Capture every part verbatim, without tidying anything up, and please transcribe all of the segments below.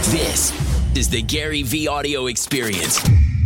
This is the Gary V Audio Experience.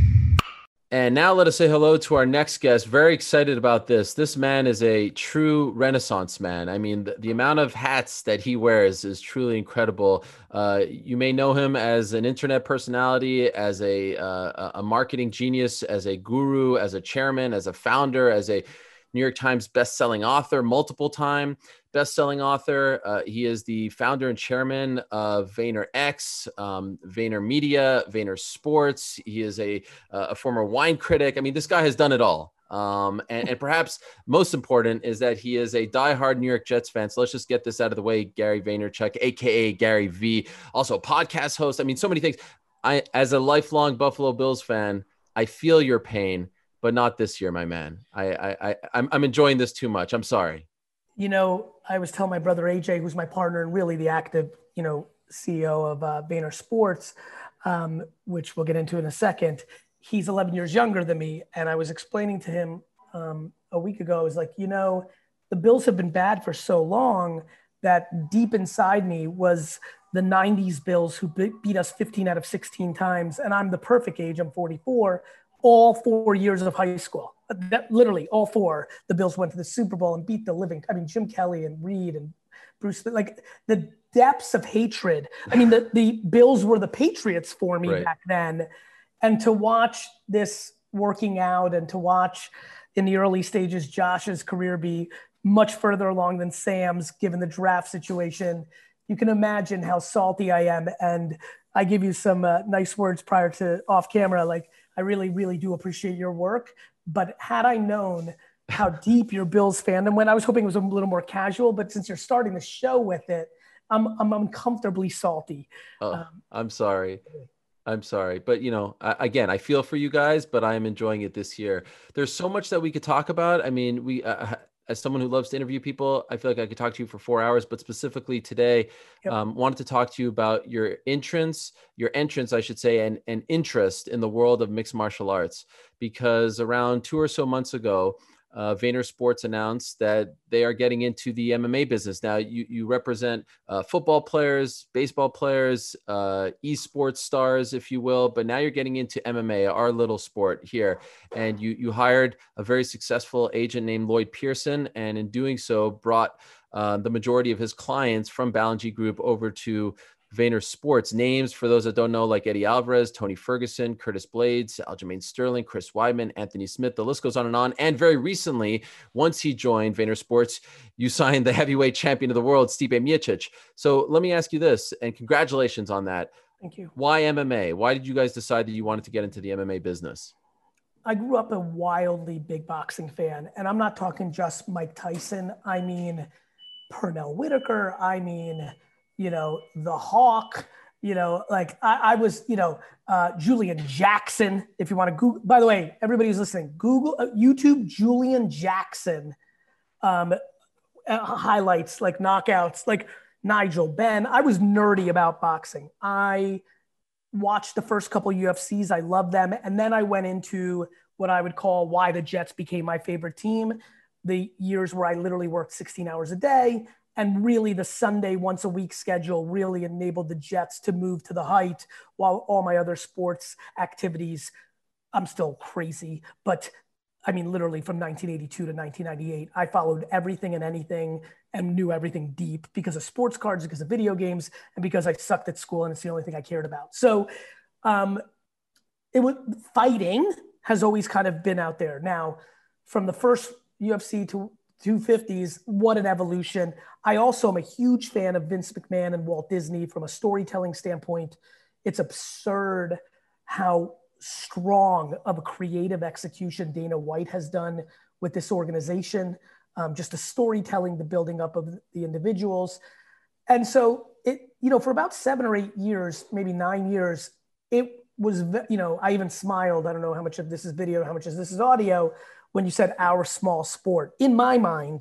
And now let us say hello to our next guest. Very excited about this. This man is a true Renaissance man. I mean, the, the amount of hats that he wears is truly incredible. Uh, you may know him as an internet personality, as a, uh, a marketing genius, as a guru, as a chairman, as a founder, as a New York Times best-selling author, multiple time best-selling author. Uh, he is the founder and chairman of VaynerX, um, Vayner Media, Vayner Sports. He is a, uh, a former wine critic. I mean, this guy has done it all. Um, and, and perhaps most important is that he is a diehard New York Jets fan. So let's just get this out of the way. Gary Vaynerchuk, A K A Gary V, also a podcast host. I mean, so many things. I, as a lifelong Buffalo Bills fan, I feel your pain, but not this year, my man. I, I, I I'm, I'm enjoying this too much. I'm sorry. You know, I was telling my brother A J, who's my partner and really the active, you know, C E O of uh, Vayner Sports, um, which we'll get into in a second. He's eleven years younger than me. And I was explaining to him um, a week ago, I was like, you know, the Bills have been bad for so long that deep inside me was the nineties Bills who beat us fifteen out of sixteen times. And I'm the perfect age, I'm forty-four, all four years of high school. That literally all four, the Bills went to the Super Bowl and beat the living. I mean, Jim Kelly and Reed and Bruce, like the depths of hatred. I mean, the, the Bills were the Patriots for me right. back then. And to watch this working out and to watch in the early stages, Josh's career be much further along than Sam's, given the draft situation, you can imagine how salty I am. And I give you some uh, nice words prior to off camera. Like, I really, really do appreciate your work. But had I known how deep your Bills fandom went, I was hoping it was a little more casual, but since you're starting the show with it, I'm, I'm uncomfortably salty. Oh, um, I'm sorry. I'm sorry. But, you know, I, again, I feel for you guys, but I am enjoying it this year. There's so much that we could talk about. I mean, we, uh, as someone who loves to interview people, I feel like I could talk to you for four hours, but specifically today, yep. um, wanted to talk to you about your entrance, your entrance, I should say, and, and interest in the world of mixed martial arts, because around two or so months ago, uh, Vayner Sports announced that they are getting into the M M A business. Now, you, you represent uh, football players, baseball players, uh, esports stars, if you will, but now you're getting into M M A, our little sport here. And you, you hired a very successful agent named Lloyd Pearson, and in doing so, brought uh, the majority of his clients from Ballingy Group over to Vayner Sports. Names, for those that don't know, like Eddie Alvarez, Tony Ferguson, Curtis Blades, Aljamain Sterling, Chris Weidman, Anthony Smith, the list goes on and on. And very recently, once he joined Vayner Sports, you signed the heavyweight champion of the world, Stipe Miocic. So let me ask you this, and congratulations on that. Thank you. Why M M A? Why did you guys decide that you wanted to get into the M M A business? I grew up a wildly big boxing fan, and I'm not talking just Mike Tyson. I mean, Pernell Whitaker. I mean, you know, the Hawk, you know, like I, I was, you know, uh, Julian Jackson, if you want to Google, by the way, everybody who's listening, Google, uh, YouTube, Julian Jackson um, uh, highlights, like knockouts, like Nigel Benn. I was nerdy about boxing. I watched the first couple U F Cs. I loved them. And then I went into what I would call why the Jets became my favorite team. The years where I literally worked sixteen hours a day. And really the Sunday once a week schedule really enabled the Jets to move to the height, while all my other sports activities, I'm still crazy. But I mean, literally from nineteen eighty-two to nineteen ninety-eight, I followed everything and anything and knew everything deep because of sports cards, because of video games, and because I sucked at school and it's the only thing I cared about. So um, it was fighting has always kind of been out there. Now, from the first U F C to two fifties, what an evolution. I also am a huge fan of Vince McMahon and Walt Disney from a storytelling standpoint. It's absurd how strong of a creative execution Dana White has done with this organization. Um, just the storytelling, the building up of the individuals. And so it, you know, for about seven or eight years, maybe nine years, it was, you know, I even smiled. I don't know how much of this is video, how much of this is audio, when you said our small sport. In my mind,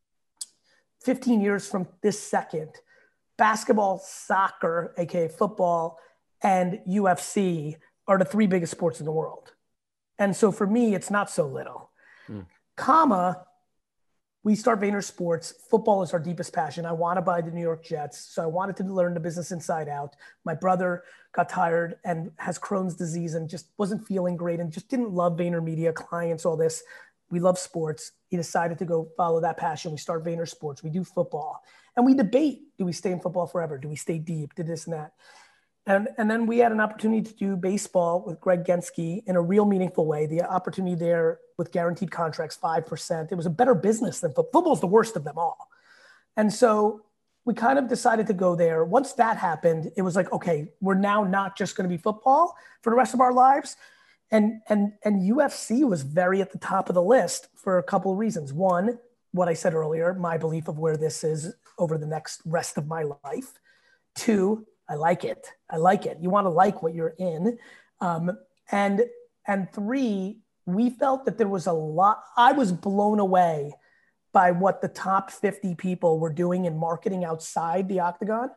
fifteen years from this second, basketball, soccer, A K A football, and U F C are the three biggest sports in the world. And so for me, it's not so little. Mm. Comma, we start Vayner Sports. Football is our deepest passion. I want to buy the New York Jets. So I wanted to learn the business inside out. My brother got tired and has Crohn's disease and just wasn't feeling great and just didn't love VaynerMedia, clients, all this. We love sports. He decided to go follow that passion. We start Vayner Sports. We do football. And we debate, do we stay in football forever? Do we stay deep? Do this and that? And, and then we had an opportunity to do baseball with Greg Gensky in a real meaningful way. The opportunity there with guaranteed contracts, five percent. It was a better business than football. Football's the worst of them all. And so we kind of decided to go there. Once that happened, it was like, okay, we're now not just going to be football for the rest of our lives. And, and, and U F C was very at the top of the list for a couple of reasons. One, what I said earlier, my belief of where this is over the next rest of my life. Two, I like it. I like it. You want to like what you're in. Um, and, and three, we felt that there was a lot, I was blown away by what the top fifty people were doing in marketing outside the octagon.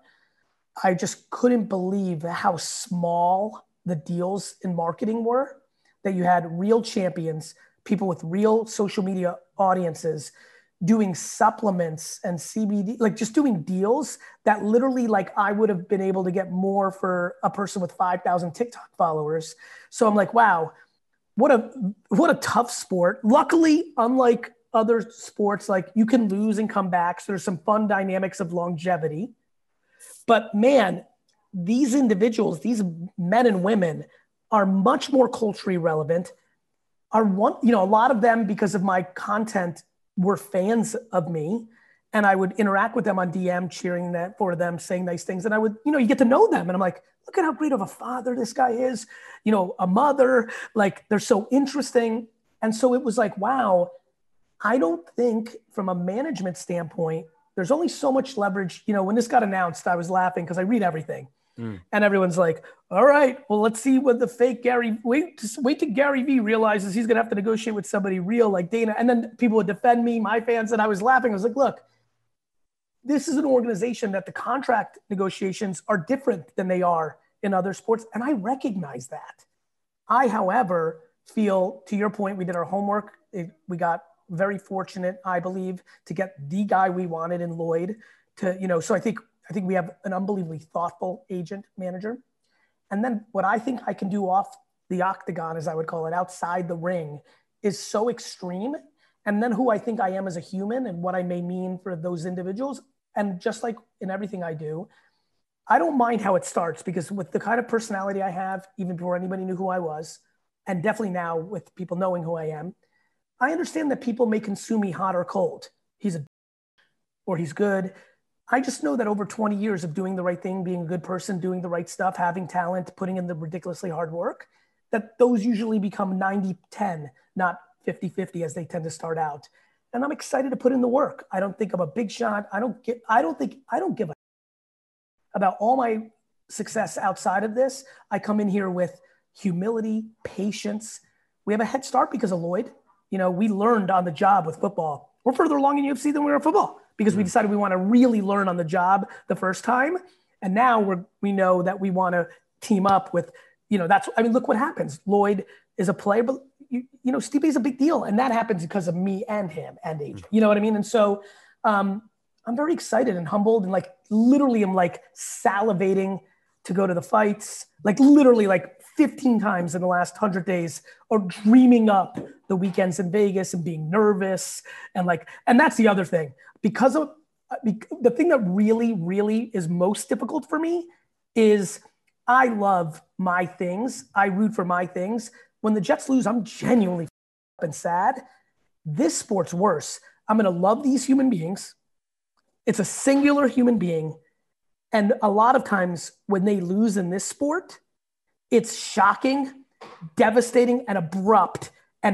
I just couldn't believe how small the deals in marketing were, that you had real champions, people with real social media audiences doing supplements and C B D, like just doing deals that literally like I would have been able to get more for a person with five thousand TikTok followers. So I'm like, wow, what a, what a tough sport. Luckily, unlike other sports, like you can lose and come back. So there's some fun dynamics of longevity, but man, these individuals, these men and women are much more culturally relevant, are one, you know, a lot of them because of my content were fans of me, and I would interact with them on D M, cheering that for them, saying nice things. And I would, you know, you get to know them. And I'm like, look at how great of a father this guy is, you know, a mother, like they're so interesting. And so it was like, wow, I don't think from a management standpoint, there's only so much leverage. You know, when this got announced, I was laughing because I read everything. Mm. And everyone's like, all right, well, let's see what the fake Gary, wait, just wait till Gary Vee realizes he's going to have to negotiate with somebody real like Dana. And then people would defend me, my fans, and I was laughing. I was like, look, this is an organization that the contract negotiations are different than they are in other sports. And I recognize that. I, however, feel, to your point, we did our homework. It, we got very fortunate, I believe, to get the guy we wanted in Lloyd to, you know, so I think, I think we have an unbelievably thoughtful agent manager. And then what I think I can do off the octagon, as I would call it, outside the ring, is so extreme. And then who I think I am as a human and what I may mean for those individuals. And just like in everything I do, I don't mind how it starts, because with the kind of personality I have, even before anybody knew who I was, and definitely now with people knowing who I am, I understand that people may consume me hot or cold. He's a, or he's good. I just know that over twenty years of doing the right thing, being a good person, doing the right stuff, having talent, putting in the ridiculously hard work, that those usually become ninety ten, not fifty fifty as they tend to start out. And I'm excited to put in the work. I don't think I'm a big shot. I don't get, I don't think, I don't give a about all my success outside of this. I come in here with humility, patience. We have a head start because of Lloyd. You know, we learned on the job with football. We're further along in U F C than we were in football, because we decided we want to really learn on the job the first time. And now we're, we know that we want to team up with, you know, that's, I mean, look what happens. Lloyd is a player, but you, you know, Stipe is a big deal. And that happens because of me and him and Adrian, you know what I mean? And so um, I'm very excited and humbled, and like, literally I'm like salivating to go to the fights, like literally like fifteen times in the last hundred days, or dreaming up the weekends in Vegas and being nervous. And like, and that's the other thing, because of the thing that really, really is most difficult for me is I love my things. I root for my things. When the Jets lose, I'm genuinely and sad. This sport's worse. I'm going to love these human beings. It's a singular human being. And a lot of times when they lose in this sport, it's shocking, devastating, and abrupt, and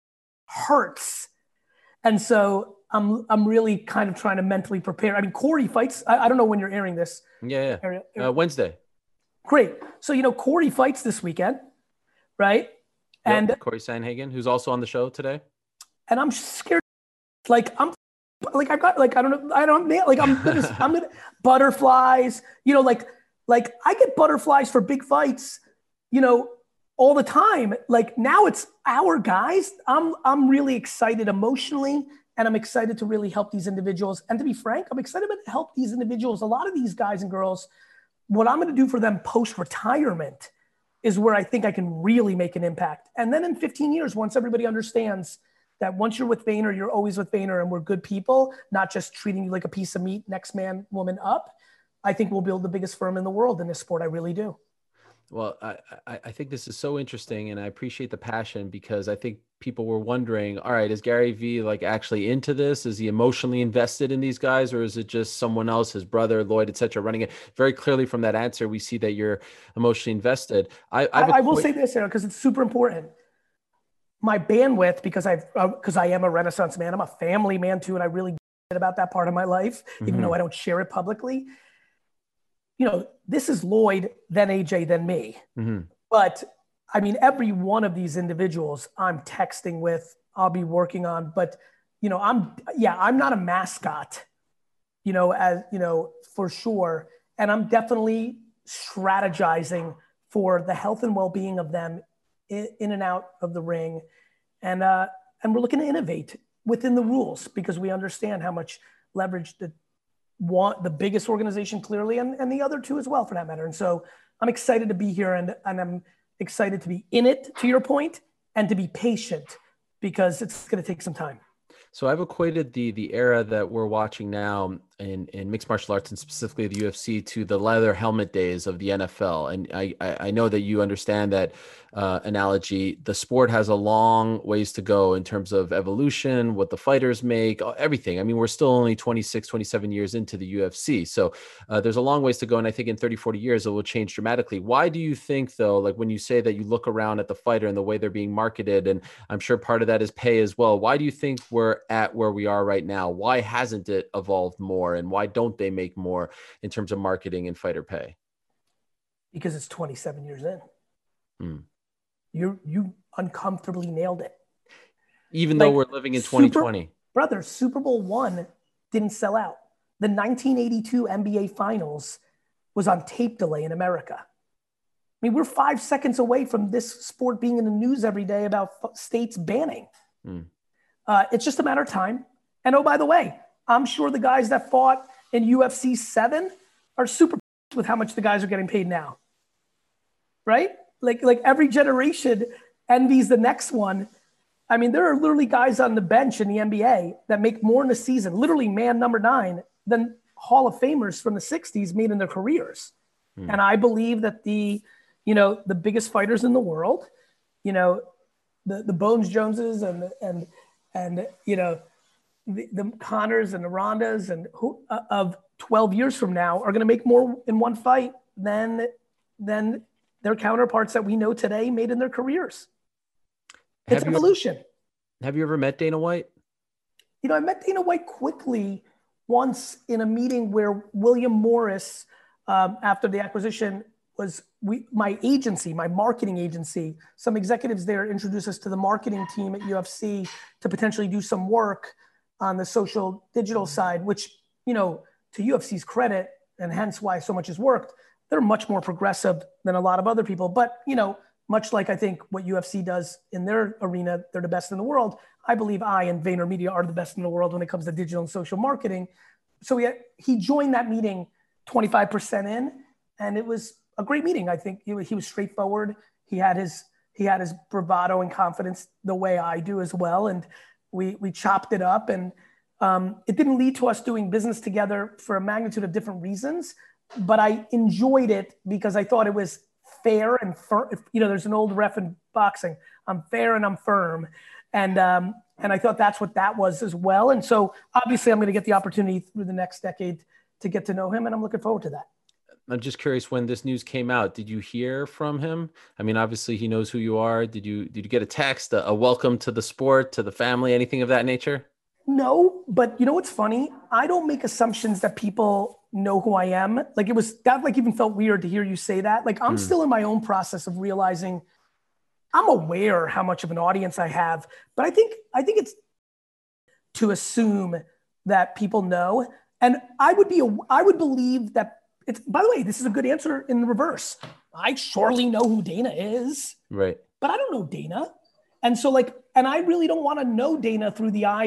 hurts. And so I'm I'm really kind of trying to mentally prepare. I mean, Corey fights. I, I don't know when you're airing this. Yeah, yeah. Uh, Wednesday. Great. So, you know, Corey fights this weekend, right? Yep, and Corey Sandhagen, who's also on the show today. And I'm scared. Like, I'm like, I've got like, I don't know. I don't like, I'm gonna, I'm gonna butterflies, you know, like, like I get butterflies for big fights, you know, all the time. Like now it's our guys. I'm, I'm really excited emotionally And I'm excited to really help these individuals. And to be frank, I'm excited to help these individuals. A lot of these guys and girls, what I'm going to do for them post-retirement is where I think I can really make an impact. And then in fifteen years, once everybody understands that once you're with Vayner, you're always with Vayner and we're good people, not just treating you like a piece of meat, next man, woman up, I think we'll build the biggest firm in the world in this sport. I really do. Well, I, I think this is so interesting and I appreciate the passion because I think people were wondering, all right, is Gary Vee like actually into this? Is he emotionally invested in these guys or is it just someone else, his brother, Lloyd, et cetera, running it? Very clearly from that answer, we see that you're emotionally invested. I, I, I, I will say this, Eric, because it's super important. My bandwidth, because I've, because uh, I am a Renaissance man, I'm a family man too, and I really get about that part of my life, mm-hmm. even though I don't share it publicly. You know, this is Lloyd, then A J, then me. Mm-hmm. But I mean, every one of these individuals I'm texting with, I'll be working on, but you know, I'm, yeah, I'm not a mascot, you know, as, you know, for sure. And I'm definitely strategizing for the health and well-being of them in, in and out of the ring. And, uh, and we're looking to innovate within the rules because we understand how much leverage the want the biggest organization clearly and, and the other two as well for that matter. And so I'm excited to be here and, and I'm excited to be in it to your point and to be patient because it's going to take some time. So I've equated the the era that we're watching now in, in mixed martial arts and specifically the U F C to the leather helmet days of the N F L. And I, I know that you understand that uh, analogy. The sport has a long ways to go in terms of evolution, what the fighters make, everything. I mean, we're still only twenty-six, twenty-seven years into the U F C. So uh, there's a long ways to go. And I think in thirty, forty years, it will change dramatically. Why do you think though, like when you say that you look around at the fighter and the way they're being marketed, and I'm sure part of that is pay as well. Why do you think we're at where we are right now? Why hasn't it evolved more? And why don't they make more in terms of marketing and fighter pay? Because it's twenty-seven years in. Mm. You you uncomfortably nailed it. Even like, though we're living in twenty twenty. Super, brother, Super Bowl one didn't sell out. The nineteen eighty-two N B A Finals was on tape delay in America. I mean, we're five seconds away from this sport being in the news every day about f- states banning. Mm. Uh, it's just a matter of time. And oh, by the way, I'm sure the guys that fought in U F C seven are super with how much the guys are getting paid now. Right? Like, like every generation envies the next one. I mean, there are literally guys on the bench in the N B A that make more in a season, literally man number nine, than Hall of Famers from the sixties made in their careers. Mm. And I believe that the, you know, the biggest fighters in the world, you know, the, the Bones Joneses and, and, and, you know, the, the Connors and the Rondas and who uh, of twelve years from now are going to make more in one fight than, than their counterparts that we know today made in their careers. It's have evolution. You, have you ever met Dana White? You know, I met Dana White quickly once in a meeting where William Morris, um, after the acquisition, was we, my agency, my marketing agency, some executives there introduced us to the marketing team at U F C to potentially do some work on the social digital side, which, you know, to U F C's credit, and hence why so much has worked, they're much more progressive than a lot of other people. But, you know, much like I think what U F C does in their arena, they're the best in the world. I believe I and VaynerMedia are the best in the world when it comes to digital and social marketing. So he, he joined that meeting twenty-five percent in, and it was a great meeting. I think he, he was straightforward. He had his he had his bravado and confidence the way I do as well. And we we chopped it up, and um, it didn't lead to us doing business together for a magnitude of different reasons. But I enjoyed it because I thought it was fair and firm. You know, there's an old ref in boxing. I'm fair and I'm firm. And um, and I thought that's what that was as well. And so obviously I'm going to get the opportunity through the next decade to get to know him. And I'm looking forward to that. I'm just curious, when this news came out, did you hear from him? I mean, obviously he knows who you are. Did you, did you get a text, a, a welcome to the sport, to the family, anything of that nature? No, but you know what's funny? I don't make assumptions that people know who I am. Like it was that like even felt weird to hear you say that. Like I'm mm. still in my own process of realizing I'm aware how much of an audience I have, but I think I think it's to assume that people know. And I would be a, I would believe that it's, by the way, this is a good answer in the reverse. I surely know who Dana is. Right. But I don't know Dana. And so like, and I really don't want to know Dana through the eyes of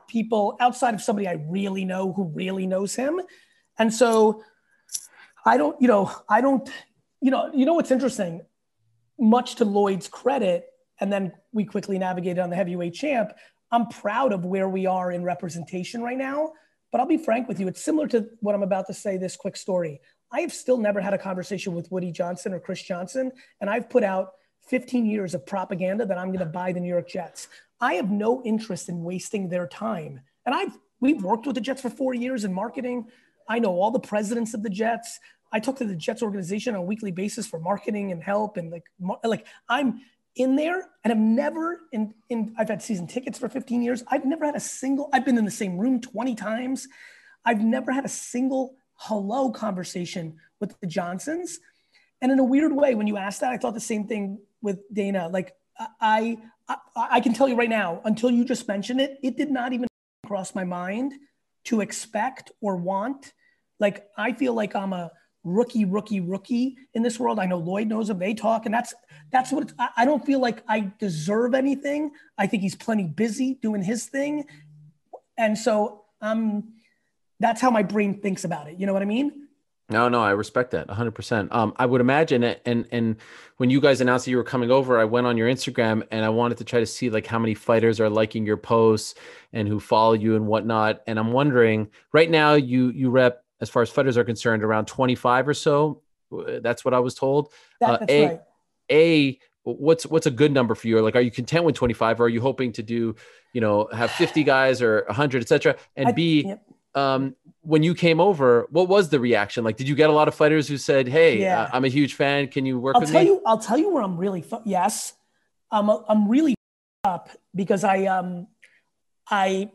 people outside of somebody I really know who really knows him. And so I don't, you know, I don't, you know, you know what's interesting, much to Lloyd's credit, and then we quickly navigated on the heavyweight champ. I'm proud of where we are in representation right now, but I'll be frank with you. It's similar to what I'm about to say, this quick story. I have still never had a conversation with Woody Johnson or Chris Johnson, and I've put out fifteen years of propaganda that I'm going to buy the New York Jets. I have no interest in wasting their time. And I've, we've worked with the Jets for four years in marketing. I know all the presidents of the Jets. I talk to the Jets organization on a weekly basis for marketing and help. And like, like I'm in there and I've never, in, in, I've had season tickets for fifteen years. I've never had a single, I've been in the same room twenty times. I've never had a single hello conversation with the Johnsons. And in a weird way, when you asked that, I thought the same thing with Dana. Like I, I, I can tell you right now, until you just mentioned it, it did not even cross my mind to expect or want. Like, I feel like I'm a rookie, rookie, rookie in this world. I know Lloyd knows him. They talk, and that's, that's what it's, I, I don't feel like I deserve anything. I think he's plenty busy doing his thing. And so um, that's how my brain thinks about it. You know what I mean? No, no, I respect that one hundred percent. Um, I would imagine it. And, and when you guys announced that you were coming over, I went on your Instagram and I wanted to try to see like how many fighters are liking your posts and who follow you and whatnot. And I'm wondering right now you, you rep, as far as fighters are concerned, around twenty-five or so. That's what I was told. That, uh, that's a, right. A, what's, what's a good number for you? Or like, are you content with twenty-five, or are you hoping to do, you know, have fifty guys or a hundred, et cetera? And I, B, yep. um, when you came over, what was the reaction? Like, did you get a lot of fighters who said, hey, Yeah. uh, I'm a huge fan. Can you work I'll with tell me? you, I'll tell you where I'm really, fu- yes, I'm, I'm really up because I, um, I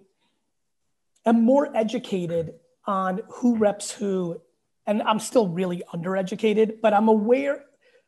am more educated on who reps who, and I'm still really undereducated, but I'm aware.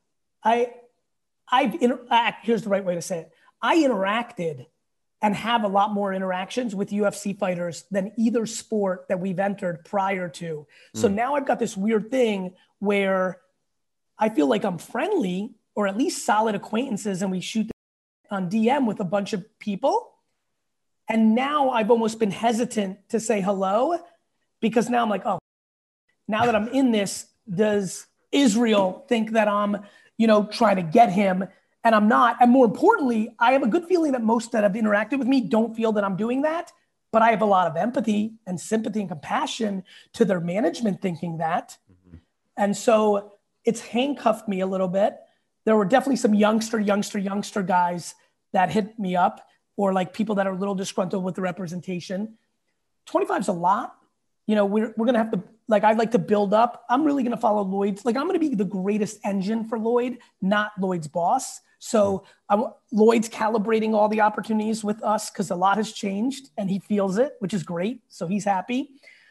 I, I've interact. Here's the right way to say it. I interacted and have a lot more interactions with U F C fighters than either sport that we've entered prior to. So Mm. now I've got this weird thing where I feel like I'm friendly, or at least solid acquaintances, and we shoot on D M with a bunch of people. And now I've almost been hesitant to say hello, because now I'm like, oh, now that I'm in this, does Israel think that I'm, you know, trying to get him? And I'm not. And more importantly, I have a good feeling that most that have interacted with me don't feel that I'm doing that. But I have a lot of empathy and sympathy and compassion to their management thinking that. Mm-hmm. And so it's handcuffed me a little bit. There were definitely some youngster, youngster, youngster guys that hit me up, or like people that are a little disgruntled with the representation. twenty-five is a lot. You know, we're, we're going to have to, like, I'd like to build up. I'm really going to follow Lloyd's. Like, I'm going to be the greatest engine for Lloyd, not Lloyd's boss. So I'm, Lloyd's calibrating all the opportunities with us because a lot has changed and he feels it, which is great. So he's happy.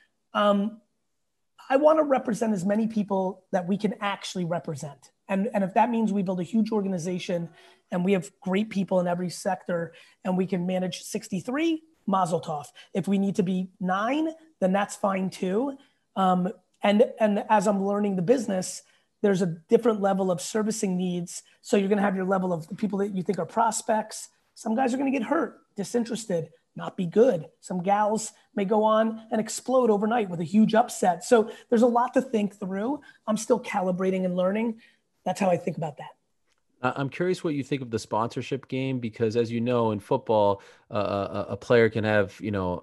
Um, I want to represent as many people that we can actually represent. And, and if that means we build a huge organization and we have great people in every sector and we can manage sixty-three, mazel tov. If we need to be nine, then that's fine too. Um, and, and as I'm learning the business, there's a different level of servicing needs. So you're going to have your level of the people that you think are prospects. Some guys are going to get hurt, disinterested, not be good. Some gals may go on and explode overnight with a huge upset. So there's a lot to think through. I'm still calibrating and learning. That's how I think about that. I'm curious what you think of the sponsorship game, because as you know, in football, uh, a, a player can have, you know,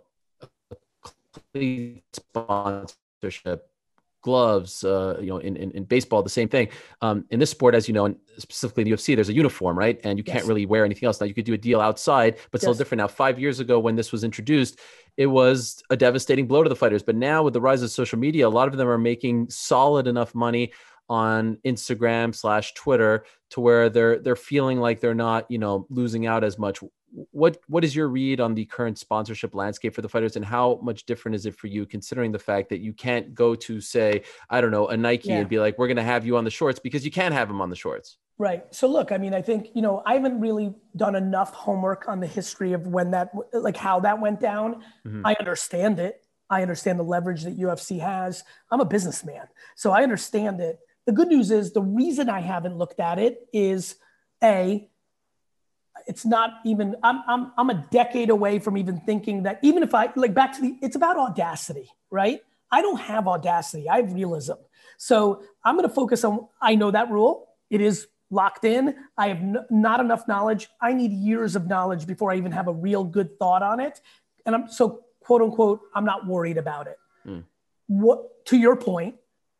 sponsorship, gloves, uh, you know, in, in, in baseball, the same thing. Um, in this sport, as you know, and specifically in the U F C, there's a uniform, right? And you Yes. can't really wear anything else. Now you could do a deal outside, but still Yes. different. Now, five years ago when this was introduced, it was a devastating blow to the fighters. But now with the rise of social media, a lot of them are making solid enough money on Instagram slash Twitter to where they're, they're feeling like they're not, you know, losing out as much. What, what is your read on the current sponsorship landscape for the fighters, and how much different is it for you, considering the fact that you can't go to, say, I don't know, a Nike Yeah. and be like, we're going to have you on the shorts, because you can't have them on the shorts. Right. So look, I mean, I think, you know, I haven't really done enough homework on the history of when that, like how that went down. Mm-hmm. I understand it. I understand the leverage that U F C has. I'm a businessman, so I understand it. The good news is the reason I haven't looked at it is, A, it's not even, I'm, I'm, I'm a decade away from even thinking that, even if I like back to the, it's about audacity, right? I don't have audacity. I have realism. So I'm going to focus on, I know that rule. It is locked in. I have n- not enough knowledge. I need years of knowledge before I even have a real good thought on it. And I'm so quote unquote, I'm not worried about it. Mm. What, to your point,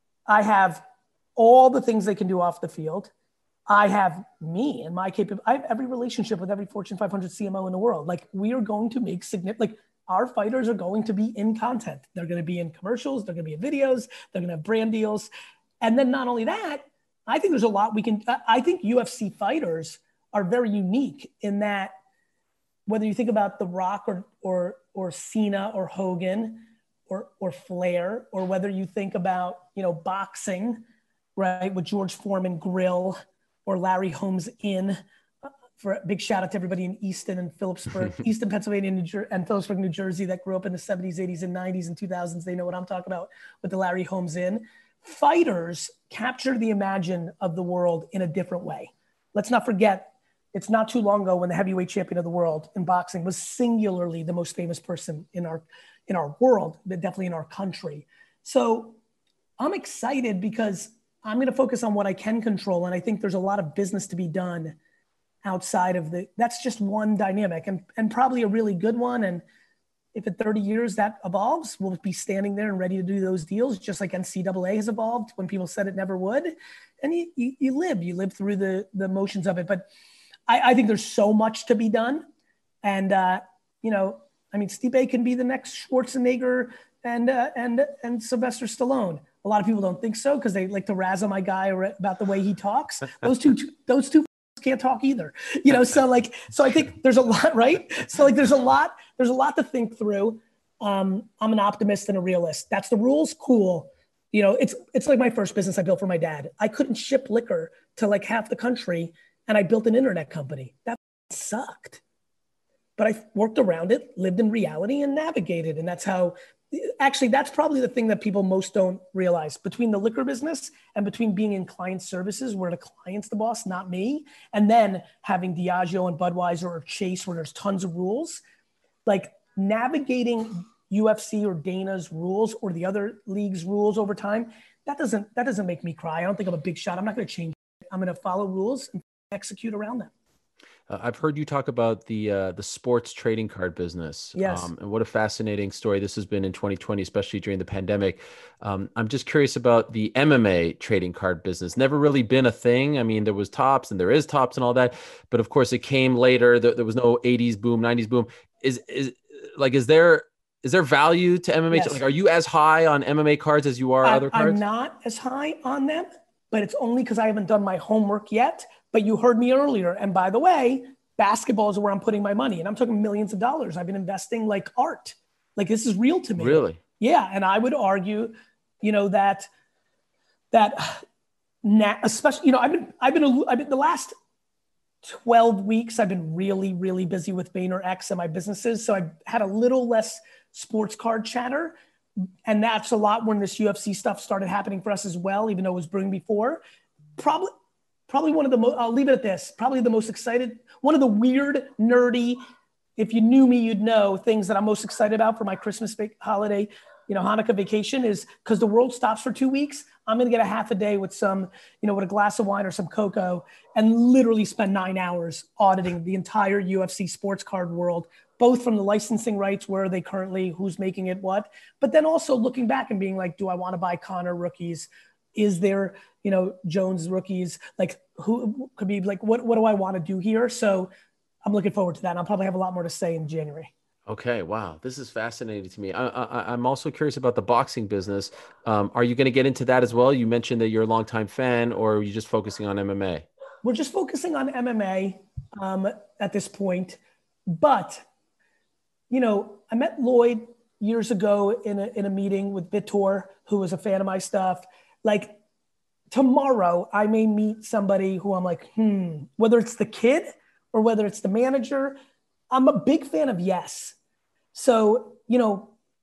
I have all the things they can do off the field. I have me and my capability. I have every relationship with every Fortune five hundred C M O in the world. Like we are going to make significant, like our fighters are going to be in content. They're going to be in commercials. They're going to be in videos. They're going to have brand deals. And then not only that, I think there's a lot we can, I think U F C fighters are very unique in that whether you think about The Rock or, or, or Cena or Hogan or, or Flair, or whether you think about, you know, boxing, right, with George Foreman Grill or Larry Holmes Inn, for a big shout out to everybody in Easton and Phillipsburg, Easton, Pennsylvania, New Jer- and Phillipsburg, New Jersey that grew up in the seventies, eighties, and nineties and two thousands. They know what I'm talking about with the Larry Holmes Inn. Fighters capture the imagine of the world in a different way. Let's not forget, it's not too long ago when the heavyweight champion of the world in boxing was singularly the most famous person in our, in our world, but definitely in our country. So I'm excited because I'm going to focus on what I can control. And I think there's a lot of business to be done outside of the, that's just one dynamic and, and probably a really good one. And if in thirty years that evolves, we'll be standing there and ready to do those deals, just like N C double A has evolved when people said it never would. And you, you, you live, you live through the, the motions of it. But I, I think there's so much to be done. And, uh, you know, I mean, Stipe can be the next Schwarzenegger and, uh, and, and Sylvester Stallone. A lot of people don't think so because they like to razzle my guy about the way he talks. Those two, those two can't talk either, you know? So like, so I think there's a lot, right? So like, there's a lot, there's a lot to think through. Um, I'm an optimist and a realist. That's the rules. Cool. You know, it's, it's like my first business I built for my dad. I couldn't ship liquor to like half the country and I built an internet company. That sucked, but I worked around it, lived in reality and navigated. And that's how, actually, that's probably the thing that people most don't realize between the liquor business and between being in client services where the client's the boss, not me. And then having Diageo and Budweiser or Chase where there's tons of rules, like navigating U F C or Dana's rules or the other league's rules over time. That doesn't, that doesn't make me cry. I don't think I'm a big shot. I'm not going to change it. I'm going to follow rules and execute around them. Uh, I've heard you talk about the uh, the sports trading card business. Yes. Um, and what a fascinating story this has been in twenty twenty, especially during the pandemic. Um, I'm just curious about the M M A trading card business. Never really been a thing. I mean, there was Tops and there is Tops and all that. But of course, it came later. There, there was no eighties boom, nineties boom. Is is like, is there is there value to M M A? Yes. Like, are you as high on M M A cards as you are I, other cards? I'm not as high on them, but it's only because I haven't done my homework yet. But you heard me earlier. And by the way, basketball is where I'm putting my money. And I'm talking millions of dollars. I've been investing like art. Like this is real to me. Really? Yeah. And I would argue, you know, that, that na- especially, you know, I've been, I've been, I've been the last twelve weeks, I've been really, really busy with VaynerX and my businesses. So I've had a little less sports card chatter. And that's a lot when this U F C stuff started happening for us as well, even though it was brewing before. Probably, Probably one of the most, I'll leave it at this, probably the most excited, one of the weird, nerdy, if you knew me, you'd know things that I'm most excited about for my Christmas vac- holiday, you know, Hanukkah vacation is because the world stops for two weeks. I'm going to get a half a day with some, you know, with a glass of wine or some cocoa and literally spend nine hours auditing the entire U F C sports card world, both from the licensing rights, where are they currently, who's making it, what, but then also looking back and being like, do I want to buy Connor rookies? Is there, you know, Jones rookies, like who could be like, what, what do I want to do here? So I'm looking forward to that. And I'll probably have a lot more to say in January. Okay. Wow. This is fascinating to me. I, I, I'm also curious about the boxing business. Um, are you going to get into that as well? You mentioned that you're a longtime fan, or are you just focusing on M M A? We're just focusing on M M A um, at this point. But, you know, I met Lloyd years ago in a, in a meeting with Vitor, who was a fan of my stuff. Like tomorrow, I may meet somebody who I'm like, hmm, whether it's the kid or whether it's the manager. I'm a big fan of yes. So, you know,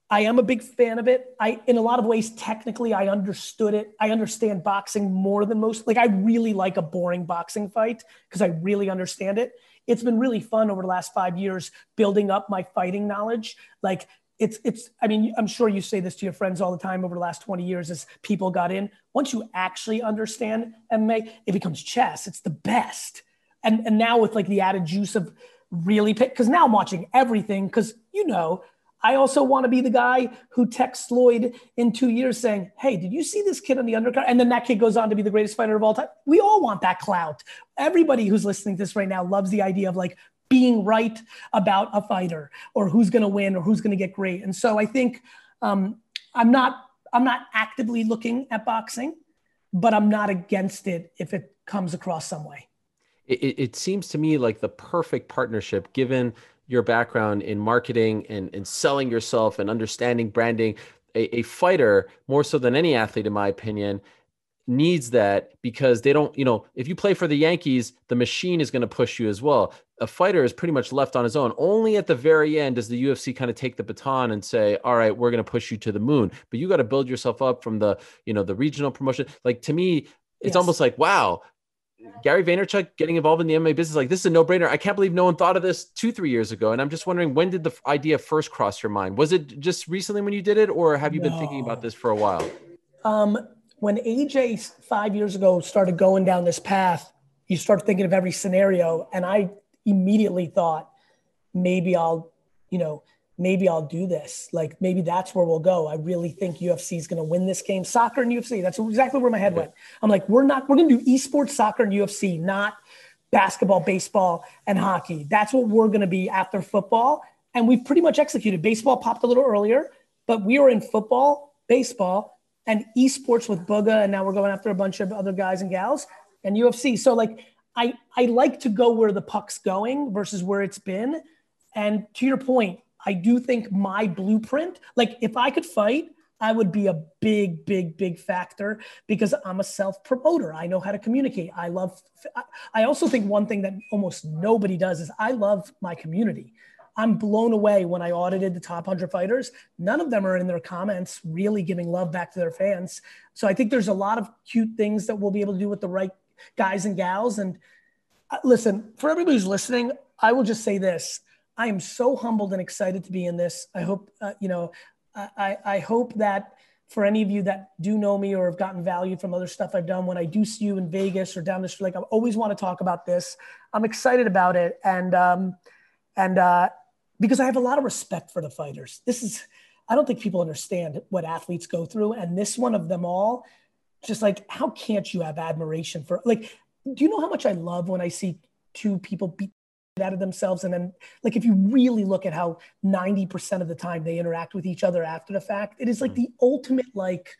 I am a big fan of it. I, in a lot of ways, technically, I understood it. I understand boxing more than most. Like, I really like a boring boxing fight because I really understand it. It's been really fun over the last five years building up my fighting knowledge. Like, it's, it's, I mean, I'm sure you say this to your friends all the time over the last twenty years as people got in. Once you actually understand M M A, it becomes chess. It's the best. And, and now with like the added juice of really pick, because now I'm watching everything because, you know, I also want to be the guy who texts Lloyd in two years saying, hey, did you see this kid on the undercard? And then that kid goes on to be the greatest fighter of all time. We all want that clout. Everybody who's listening to this right now loves the idea of like being right about a fighter or who's going to win or who's going to get great. And so I think um, I'm not, I'm not actively looking at boxing, but I'm not against it if it comes across some way. It, it seems to me like the perfect partnership given your background in marketing and, and selling yourself and understanding branding. A, a fighter, more so than any athlete, in my opinion, needs that because they don't, you know, if you play for the Yankees, the machine is going to push you as well. A fighter is pretty much left on his own. Only at the very end does the U F C kind of take the baton and say, all right, we're going to push you to the moon. But you got to build yourself up from the, you know, the regional promotion. Like, to me, it's yes. almost like, wow, Gary Vaynerchuk getting involved in the M M A business, like, this is a no-brainer. I can't believe no one thought of this two, three years ago. And I'm just wondering, when did the idea first cross your mind? Was it just recently when you did it, or have you no. been thinking about this for a while? Um, when A J five years ago started going down this path, you start thinking of every scenario. And I immediately thought, maybe I'll, you know, maybe I'll do this. Like, maybe that's where we'll go. I really think U F C is going to win this game. Soccer and U F C. That's exactly where my head went. I'm like, we're not, we're going to do esports, soccer, and U F C, not basketball, baseball, and hockey. That's what we're going to be after football. And we've pretty much executed. Baseball popped a little earlier, but we were in football, baseball, and esports with Booga. And now we're going after a bunch of other guys and gals and U F C. So like, I, I like to go where the puck's going versus where it's been. And to your point, I do think my blueprint, like if I could fight, I would be a big, big, big factor because I'm a self-promoter. I know how to communicate. I love, I also think one thing that almost nobody does is I love my community. I'm blown away when I audited the top one hundred fighters. None of them are in their comments really giving love back to their fans. So I think there's a lot of cute things that we'll be able to do with the right guys and gals. And uh, listen, for everybody who's listening, I will just say this. I am so humbled and excited to be in this. I hope, uh, you know, I, I hope that for any of you that do know me or have gotten value from other stuff I've done, when I do see you in Vegas or down the street, like I always want to talk about this. I'm excited about it. And, um, and uh, because I have a lot of respect for the fighters. This is, I don't think people understand what athletes go through. And this one of them all, just like, how can't you have admiration for, like, do you know how much I love when I see two people beat out of themselves? And then like, if you really look at how ninety percent of the time they interact with each other after the fact, it is like the ultimate, like,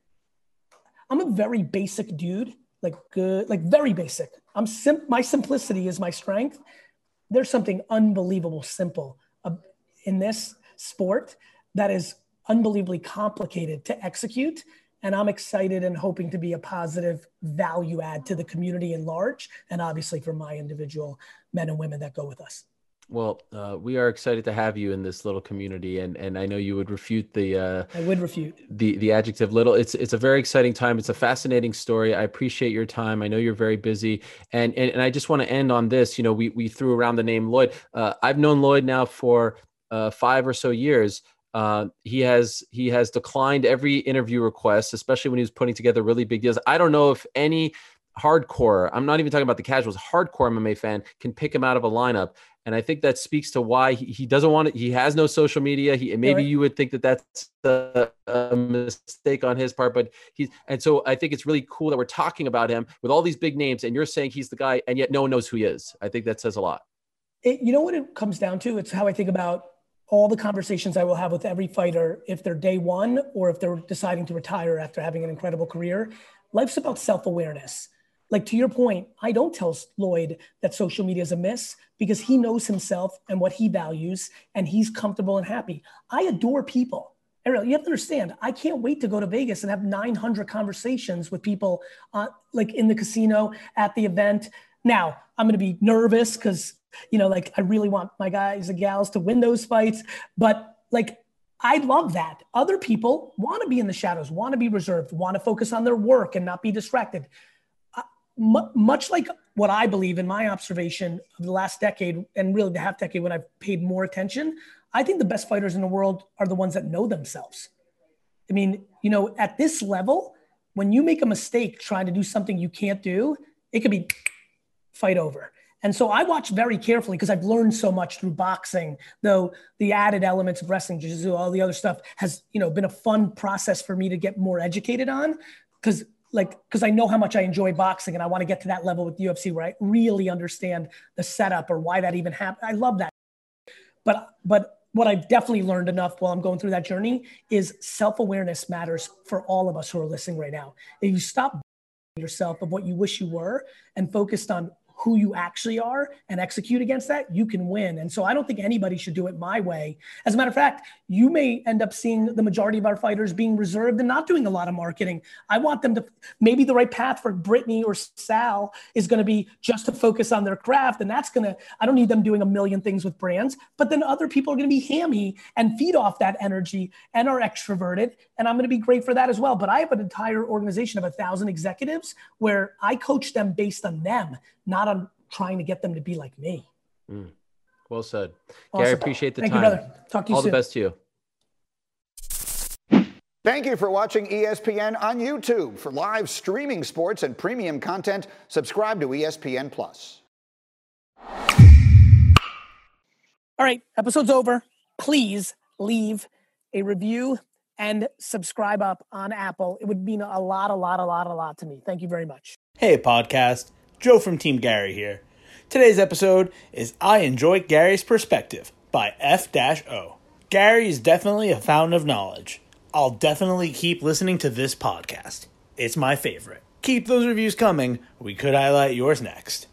I'm a very basic dude, like good, like very basic. I'm sim- my simplicity is my strength. There's something unbelievable simple uh, in this sport that is unbelievably complicated to execute. And I'm excited and hoping to be a positive value add to the community in large, and obviously for my individual men and women that go with us. Well, uh, we are excited to have you in this little community, and and I know you would refute the. Uh, I would refute the the adjective little. It's it's a very exciting time. It's a fascinating story. I appreciate your time. I know you're very busy, and and, and I just want to end on this. You know, we we threw around the name Lloyd. Uh, I've known Lloyd now for uh, five or so years. Uh, he has he has declined every interview request, especially when he was putting together really big deals. I don't know if any hardcore, I'm not even talking about the casuals, hardcore M M A fan can pick him out of a lineup. And I think that speaks to why he, he doesn't want it. He has no social media. He, maybe right. you would think that that's a, a mistake on his part, but he's, and so I think it's really cool that we're talking about him with all these big names and you're saying he's the guy and yet no one knows who he is. I think that says a lot. It, you know what it comes down to? It's how I think about all the conversations I will have with every fighter, if they're day one or if they're deciding to retire after having an incredible career. Life's about self-awareness. Like to your point, I don't tell Lloyd that social media is a miss because he knows himself and what he values and he's comfortable and happy. I adore people. Ariel, you have to understand, I can't wait to go to Vegas and have nine hundred conversations with people uh, like in the casino, at the event. Now, I'm going to be nervous because, you know, like I really want my guys and gals to win those fights. But like, I love that. Other people want to be in the shadows, want to be reserved, want to focus on their work and not be distracted. Uh, m- much like what I believe in my observation of the last decade and really the half decade when I've paid more attention, I think the best fighters in the world are the ones that know themselves. I mean, you know, at this level, when you make a mistake trying to do something you can't do, it could be fight over. And so I watch very carefully because I've learned so much through boxing, though the added elements of wrestling, jiu-jitsu, all the other stuff has, you know, been a fun process for me to get more educated on. Because like, because I know how much I enjoy boxing and I want to get to that level with U F C where I really understand the setup or why that even happened. I love that. But, but what I've definitely learned enough while I'm going through that journey is self-awareness matters for all of us who are listening right now. If you stop yourself of what you wish you were and focused on who you actually are and execute against that, you can win. And so I don't think anybody should do it my way. As a matter of fact, you may end up seeing the majority of our fighters being reserved and not doing a lot of marketing. I want them to, maybe the right path for Brittany or Sal is going to be just to focus on their craft. And that's going to, I don't need them doing a million things with brands, but then other people are going to be hammy and feed off that energy and are extroverted. And I'm going to be great for that as well. But I have an entire organization of a thousand executives where I coach them based on them, not on trying to get them to be like me. Mm. Well said. Awesome. Gary, appreciate the Thank time. you, brother. Talk to you All soon. the best to you. Thank you for watching E S P N on YouTube. For live streaming sports and premium content, subscribe to E S P N Plus. All right, episode's over. Please leave a review and subscribe up on Apple. It would mean a lot, a lot, a lot, a lot to me. Thank you very much. Hey podcast, Joe from Team Gary here. Today's episode is I Enjoy Gary's Perspective by F O. Gary is definitely a fountain of knowledge. I'll definitely keep listening to this podcast. It's my favorite. Keep those reviews coming. We could highlight yours next.